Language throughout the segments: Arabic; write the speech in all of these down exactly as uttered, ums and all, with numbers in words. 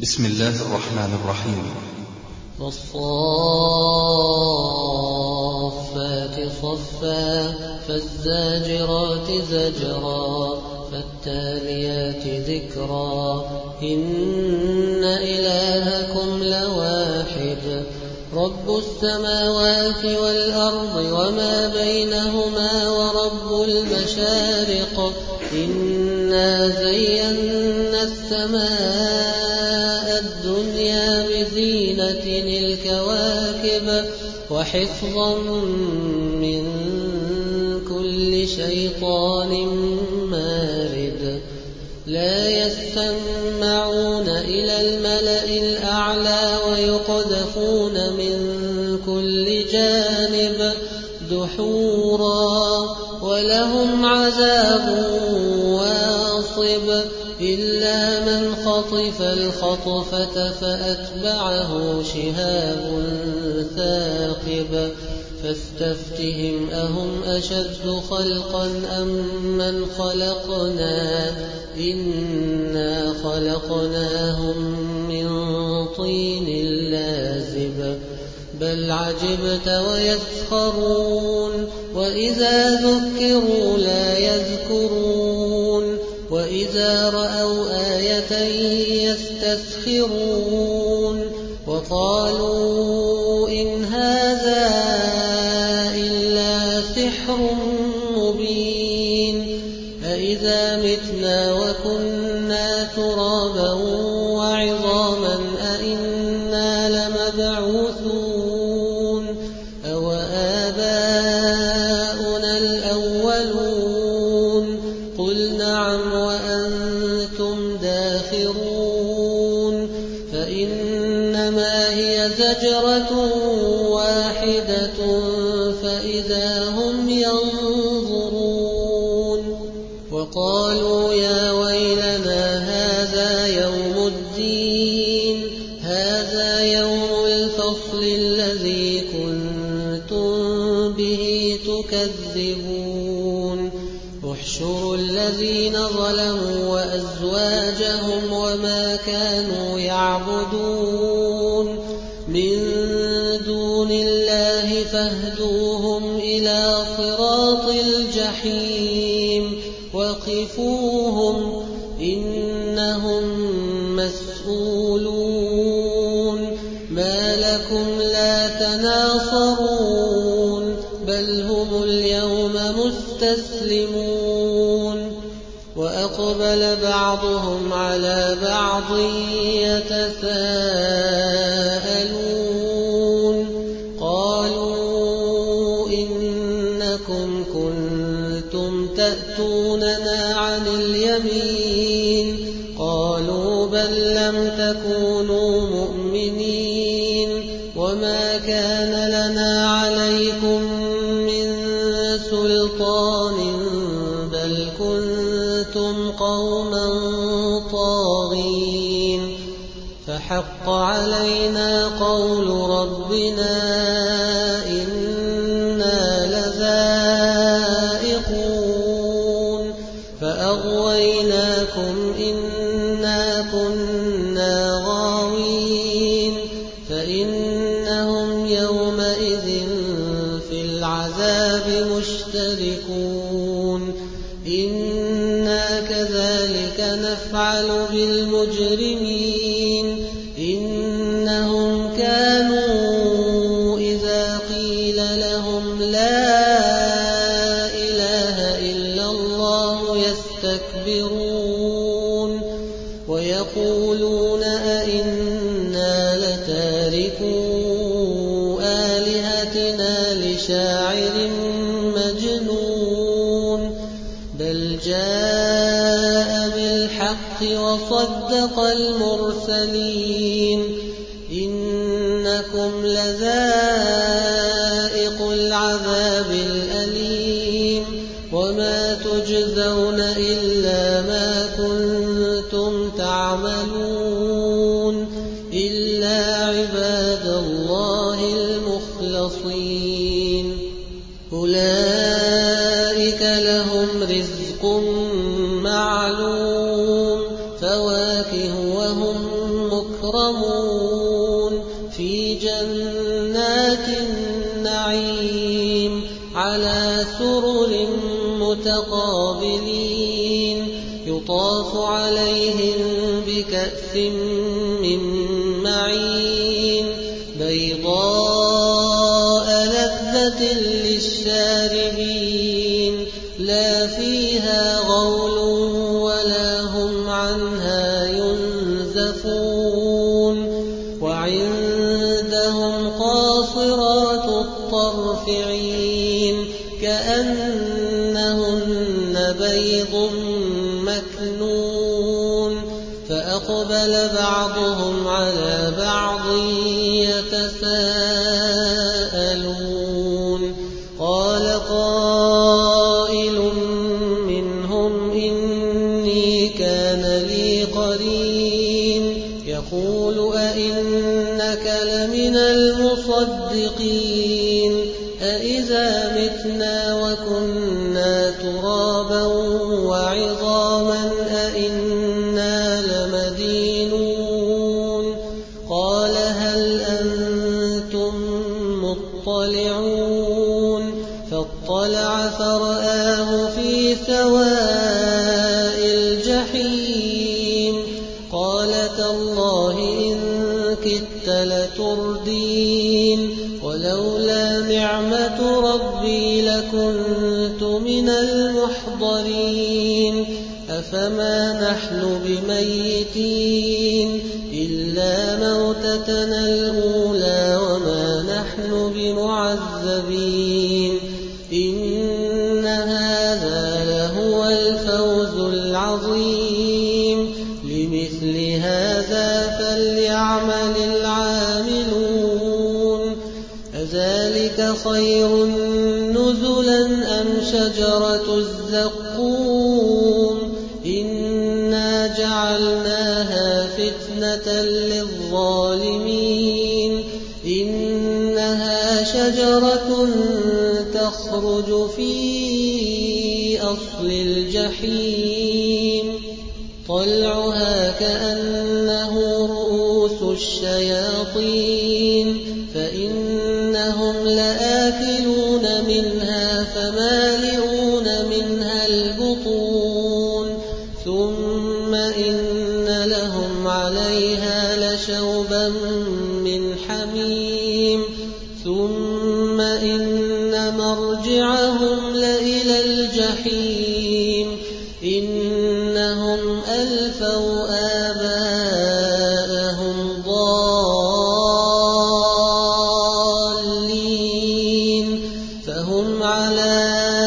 بسم الله الرحمن الرحيم. والصافات صفا فالزاجرات زجرا فالتاليات ذكرا إن إلهكم لواحد رب السماوات والأرض وما بينهما ورب المشارق إنا زينا السماء الدنيا بزينة الكواكب وحفظا من كل شيطان مارد لا يستمعون إلى الملأ الأعلى ويقذفون من كل جانب دحورا ولهم عذاب واصب إلا من خطف الخطفة فأتبعه شهاب ثاقب فاستفتهم أهم أشد خلقا أم من خلقنا إنا خلقناهم من طين لازب بل عجبت ويسخرون وإذا ذكروا لا يذكرون وإذا رأوا آية يستسخرون وقالوا إن هذا إلا سحر مبين أإذا متنا وكنا ترابا وعظاما أإنا لمبعوثون أو آباؤنا الأولون قل نعم وأنتم داخرون فإنما هي زجرة واحدة فإذا هم ينظرون وقالوا يا ويلنا هذا يوم الدين هذا يوم الفصل الذي كنتم به تكذبون احشروا الذين ظلموا وأزواجهم وما كانوا يعبدون من دون الله فاهدوهم إلى صراط الجحيم وقفوهم إنهم مسؤولون ما لكم لا تناصرون بل هم اليوم مستسلمون وأقبل بعضهم على بعض يتساءلون قالوا إنكم كنتم تأتوننا عن اليمين قالوا بل لم تكونوا مؤمنين وما كان لنا عليكم من سلطان بل كنتم قوما طاغين فحق علينا قول ربنا إنا لذائقون فأغويناكم إنا كنا غاوين فإنهم يومئذ في العذاب مشتركون إنا كذلك نفعل بالمجرمين إنهم كانوا إذا قيل لهم لا إله إلا الله يستكبرون ويقولون أئنا لتاركو آلهتنا لشاعر مجنون بل جاء بالحق وصدق المرسلين إنكم لذائق العذاب الأليم وما تجزون إلا ما كنتم تعملون إلا عباد الله المخلصين أولئك لهم رزق معلوم فواكه وهم مكرمون في جنات النعيم على سرر متقابلين يطاف عليهم بكأس من معين بيضاء لذة للشاربين لا فيها غول ولا هم عنها ينزفون وعندهم قاصرات الطرف عين كأنهن بيض مكنون فأقبل بعضهم على بعض يتساءلون قال قائل منهم إني كان لي قرين يقول أئنك لمن المصدقين أإذا متنا وكنا ترابا وعظاما أئنا لمدينون قال هل أنتم مطلعون فاطلع فرآه في سواء الجحيم قال تالله إن كدت لتردين ولولا نعمة ربي لكنت من المحضرين أفما نحن بميتين إلا موتتنا الأولى وما نحن بمعذبين إن هذا لهو الفوز العظيم لمثل هذا فليعمل العاملون أذلك خير نزلا أم شجرة الزقوم إنا جعلناها فتنة للظالمين إنها شجرة تخرج في أصل الجحيم طلعها كأنه رؤوس الشياطين فإنهم لآكلون منها فمالئون منها البطون ثم إن لهم عليها لشوبا من حميم ثم إن مرجعهم لإلى الجحيم إنهم ألفوا آباءهم ضالين فهم على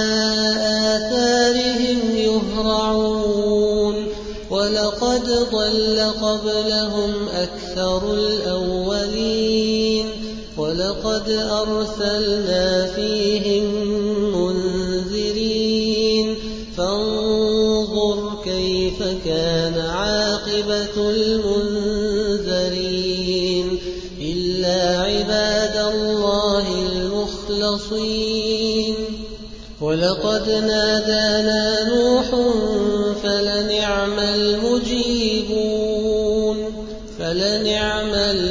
آثارهم يهرعون ولقد ضل قبلهم أكثر الأولين ولقد أرسلنا فيهم منذرين فانظر كيف كان عاقبة المنذرين إلا عباد الله المخلصين ولقد نادانا نوح فلنعم المجيبون فلنعم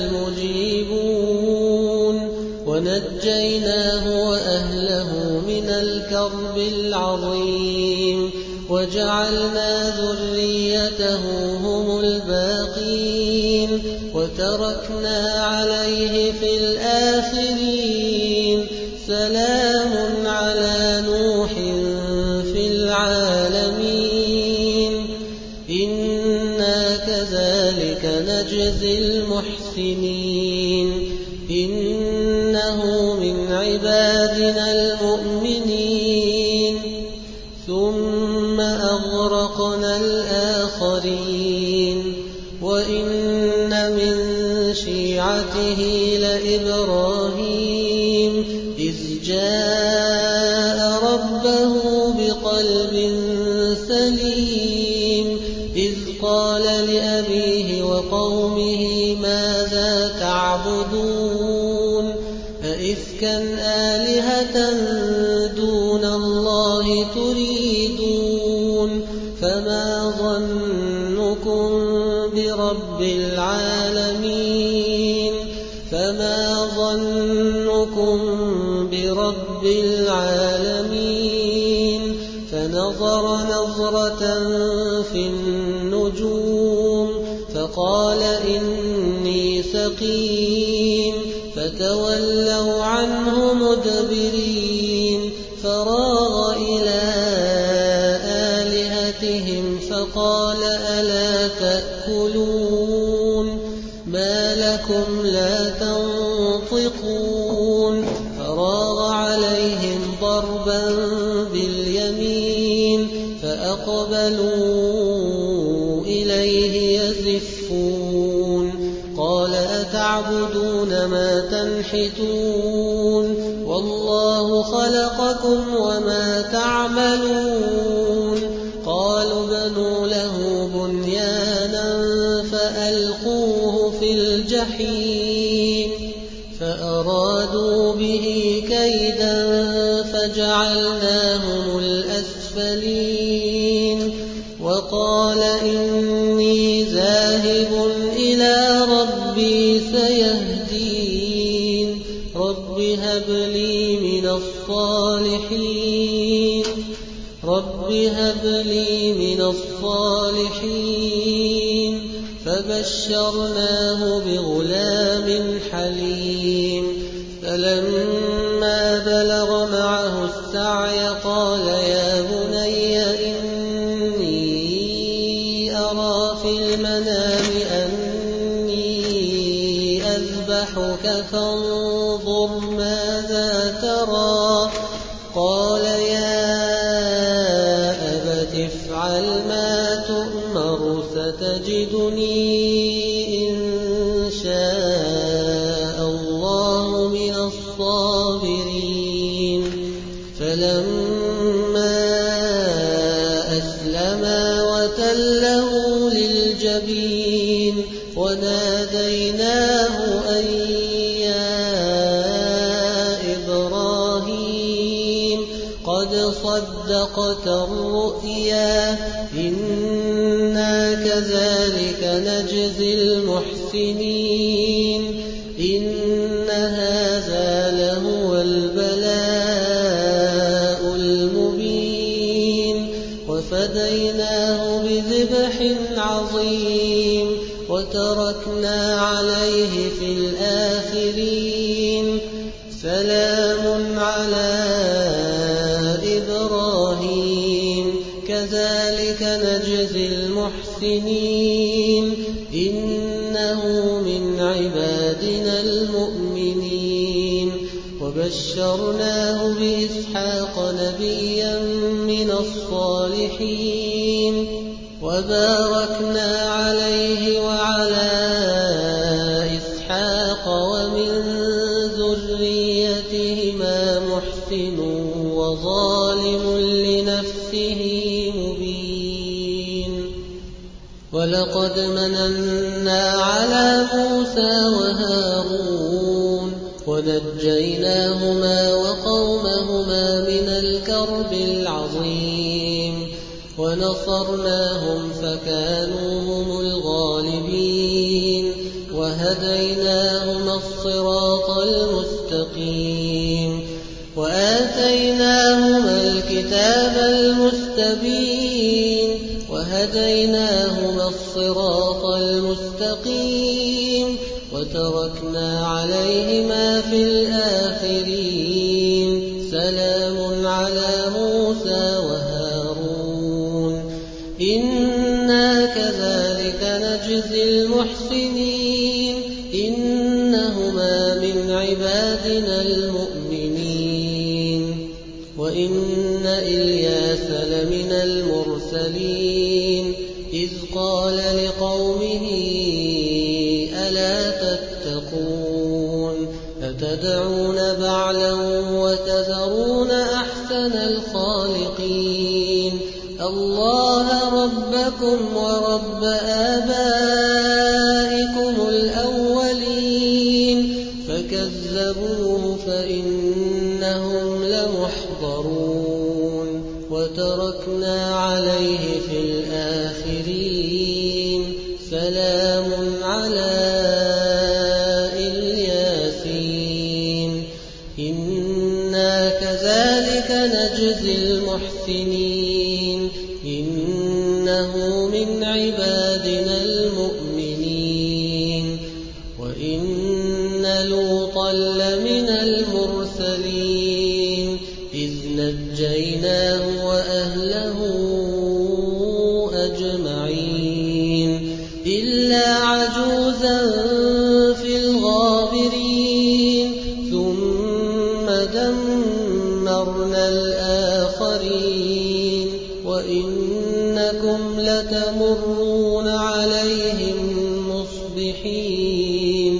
المجيبون ونجيناه وأهله من الكرب العظيم وجعلنا ذريته هم الباقين وتركنا عليه في الآخرين سلام على نوح في العالمين إنا كذلك نجزي المحسنين إنه من عبادنا المؤمنين ثم أغرقنا الآخرين وإن من شيعته لإبراهيم إذ جاء ربه بقلب سليم إذ قال لأبيه وقومه ماذا تعبدون أئفكا آلهة دون الله تريدون فما ظنكم برب العالمين رب العالمين فنظر نظرة في النجوم فقال إني سقيم فتولوا عنه مدبرين فراغ إلى آلهتهم فقال ألا تأكلون ما لكم لا تنطقون فراغ عليهم ضربا باليمين فأقبلوا إليه يزفون قال أتعبدون ما تنحتون والله خلقكم وما تعملون قالوا بنوا له بنيانا فألقوه في الجحيم فأرادوا به كيدا فجعلناهم الأسفلين وقال إني ذاهب إلى ربي سيهدين رب هب لي من الصالحين رب هب لي من الصالحين فبشرناه بغلام حليم فلما بلغ معه السعي قال يا بني إني أرى في المنام أني أذبحك فانظر ماذا ترى قال يا أبت افعل ما تؤمر ستجدني إن شاء الله من الصابرين فلما أسلما وتله للجبين وناديناه أن يا إبراهيم قد صدقت الرؤيا إنا كذلك نجزي المحسنين إن هذا لهو البلاء المبين وفديناه بذبح عظيم وتركنا عليه في الآخرين سلام على إبراهيم كذلك نجزي المحسنين إنه من عبادنا المؤمنين وبشرناه بإسحاق نبيا من الصالحين وباركنا عليه وعلى إسحاق ومن ذريتهما محسن وظالم لنفسه مبين ولقد مننا على موسى وهارون ونجيناهما وقومهما من الكرب العظيم ونصرناهم فكانوا هم الغالبين وهديناهما الصراط المستقيم وآتيناهما الكتاب المستبين وهديناهما الصراط المستقيم وتركنا عليهما في الآخرين سلام على موسى وهارون إنا كذلك نجزي المحسنين إنهما من عبادنا المؤمنين وإن إلياس لمن المرسلين إذ قال لقومه ألا تتقون أتدعون بعلا وتذرون أحسن الخالقين الله ربكم ورب آبائكم الأولين فكذبوه فإنهم لمحضرون وتركنا عليه في الآخرين سلام على إلياسين إنا نجزي المحسنين إنه من عبادنا المؤمنين وإن لوطا لمن المرسلين إذ نجيناه وأهله أجمعين إلا عجوزا في الغابرين ثم دمرنا الآخرين وإنكم لتمرون عليهم مصبحين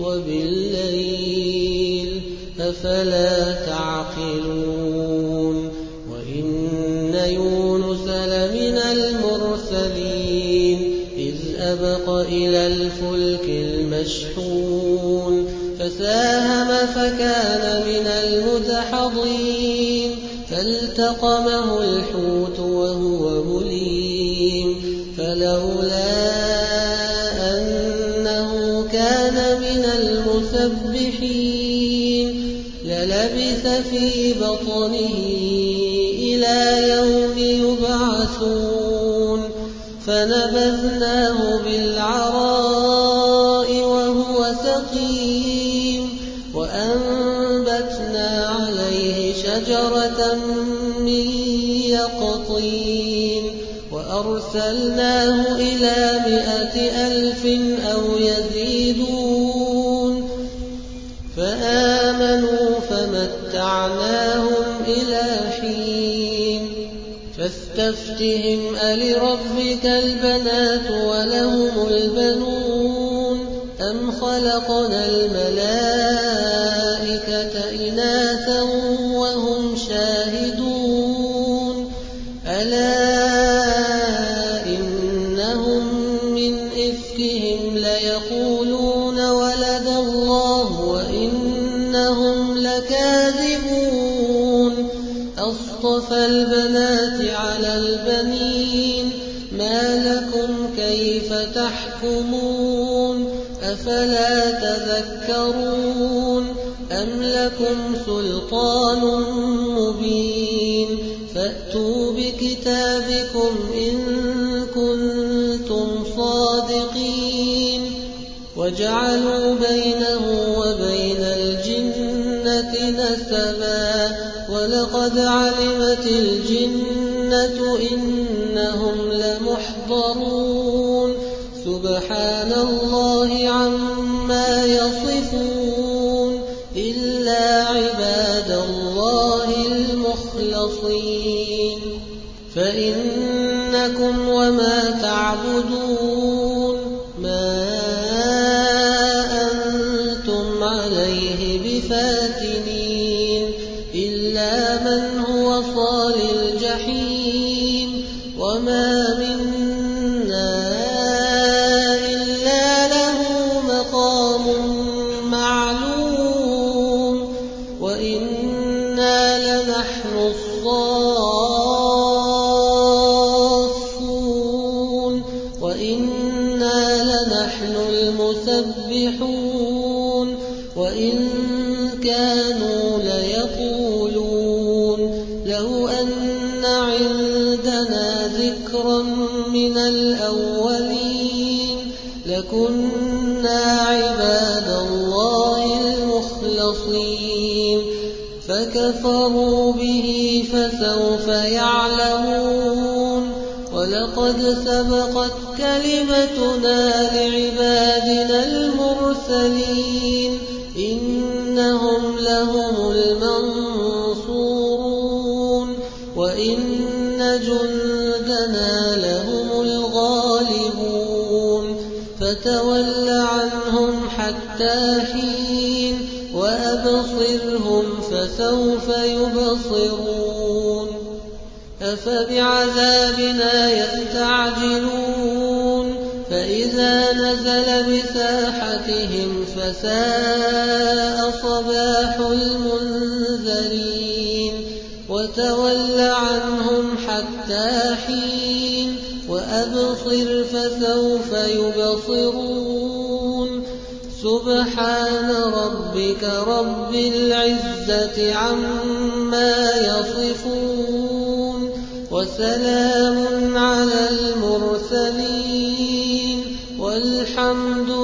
وبالليل أفلا تعقلون وإن يونس لمن المرسلين إذ أبق إلى الفلك المشحون فساهم فكان من المدحضين فالتقمه الحوت وهو مليم فلولا أنه كان من المسبحين للبث في بطنه إلى يوم يبعثون فنبذناه بالعراء وهو سقيم وأنبتنا عليه شجرة من يقطين وأرسلناه إلى مائة ألف أو يزيدون فآمنوا فمتعناهم إلى حين فاستفتهم ألربك البنات ولهم البنون أم خلقنا الملائكة إناثا وهم شاهدون ألا إنهم من إفكهم ليقولون ولد الله وإنهم لكاذبون أصطفى البنات على البنين ما لكم كيف تحكمون أفلا تذكرون أم لكم سلطان مبين فأتوا بكتابكم إن كنتم صادقين وجعلوا بينه وبين الجنة نسبا ولقد علمت الجنة إنهم لمحضرون سبحان الله عما يصفون إلا عباد الله المخلصين فإنكم وما تعبدون ما أنتم عليه بفاتنين إلا من هو صال الجحيم وما منا إلا له مقام معلوم وإنا لنحن الصافون وإنا لنحن المسبحون وإن كانوا ليقولون لو أن عندنا ذكرا من الأولين لكنا عباد الله المخلصين فكفروا به فسوف يعلمون ولقد سبقت كلمتنا لعبادنا المرسلين إنهم لهم المنصورون وإن جندنا لهم الغالبون فتول عنهم حتى حين وأبصرهم فسوف يبصرون أفبعذابنا يستعجلون فإذا نزل بساحتهم فساء صباح المنذرين وتول عنهم حتى حين وأبصر فسوف يبصرون سبحان ربك رب العزة عما يصفون وسلام على المرسلين والحمد